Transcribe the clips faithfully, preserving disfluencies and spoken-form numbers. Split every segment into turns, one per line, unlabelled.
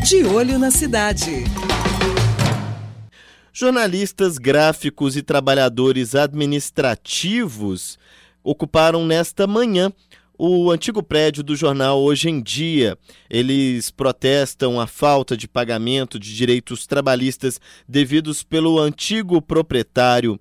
De Olho na Cidade.
Jornalistas, gráficos e trabalhadores administrativos ocuparam nesta manhã o antigo prédio do jornal Hoje em Dia. Eles protestam a falta de pagamento de direitos trabalhistas devidos pelo antigo proprietário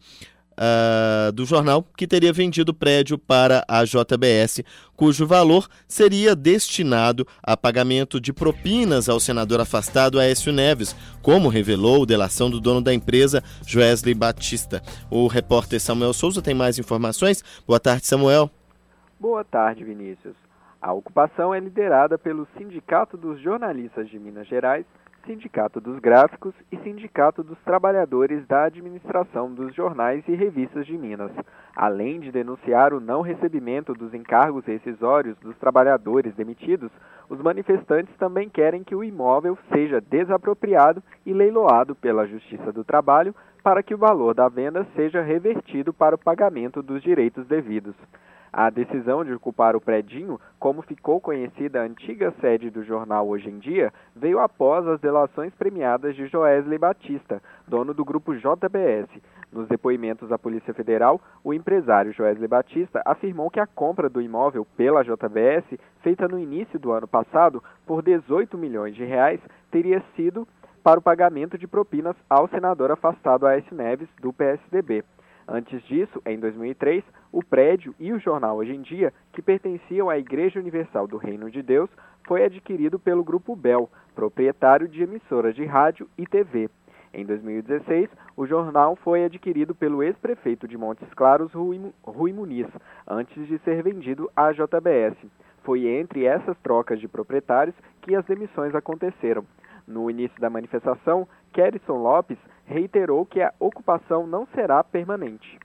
Uh, do jornal, que teria vendido o prédio para a J B S, cujo valor seria destinado a pagamento de propinas ao senador afastado Aécio Neves, como revelou delação do dono da empresa, Joesley Batista. O repórter Samuel Souza tem mais informações. Boa tarde, Samuel.
Boa tarde, Vinícius. A ocupação é liderada pelo Sindicato dos Jornalistas de Minas Gerais, Sindicato dos Gráficos e Sindicato dos Trabalhadores da Administração dos Jornais e Revistas de Minas, além de denunciar o não recebimento dos encargos rescisórios dos trabalhadores demitidos. Os manifestantes também querem que o imóvel seja desapropriado e leiloado pela Justiça do Trabalho para que o valor da venda seja revertido para o pagamento dos direitos devidos. A decisão de ocupar o predinho, como ficou conhecida a antiga sede do jornal Hoje em Dia, veio após as delações premiadas de Joesley Batista, dono do grupo J B S. Nos depoimentos à Polícia Federal, o empresário Joesley Batista afirmou que a compra do imóvel pela J B S, feita no início do ano passado por dezoito milhões de reais, teria sido para o pagamento de propinas ao senador afastado Aécio Neves, do P S D B. Antes disso, em dois mil e três, o prédio e o jornal Hoje em Dia, que pertenciam à Igreja Universal do Reino de Deus, foi adquirido pelo Grupo Bel, proprietário de emissoras de rádio e T V. Em dois mil e dezesseis, o jornal foi adquirido pelo ex-prefeito de Montes Claros, Rui, Rui Muniz, antes de ser vendido à J B S. Foi entre essas trocas de proprietários que as demissões aconteceram. No início da manifestação, Kerison Lopes reiterou que a ocupação não será permanente.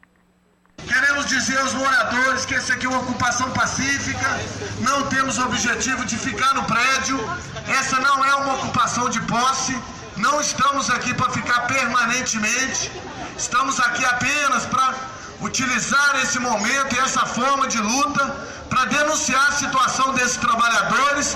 Queremos dizer aos moradores que essa aqui é uma ocupação pacífica, não temos o objetivo de ficar no prédio, essa não é uma ocupação de posse, não estamos aqui para ficar permanentemente, estamos aqui apenas para utilizar esse momento e essa forma de luta para denunciar a situação desses trabalhadores.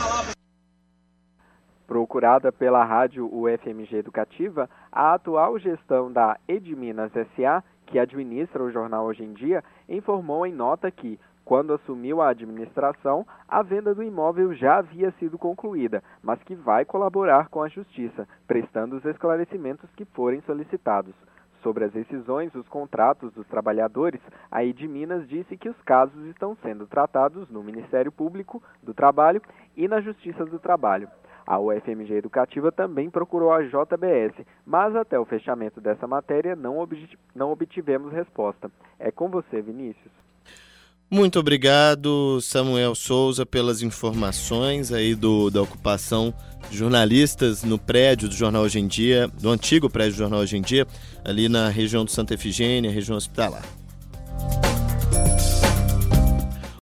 Procurada pela rádio U F M G Educativa, a atual gestão da Edminas S A, que administra o jornal Hoje em Dia, informou em nota que, quando assumiu a administração, a venda do imóvel já havia sido concluída, mas que vai colaborar com a Justiça, prestando os esclarecimentos que forem solicitados. Sobre as rescisões dos contratos dos trabalhadores, a Edminas disse que os casos estão sendo tratados no Ministério Público do Trabalho e na Justiça do Trabalho. A U F M G Educativa também procurou a J B S, mas até o fechamento dessa matéria não, obti- não obtivemos resposta. É com você, Vinícius.
Muito obrigado, Samuel Souza, pelas informações aí do, da ocupação de jornalistas no prédio do Jornal Hoje em Dia, do antigo prédio do Jornal Hoje em Dia, ali na região do Santa Efigênia, região hospitalar.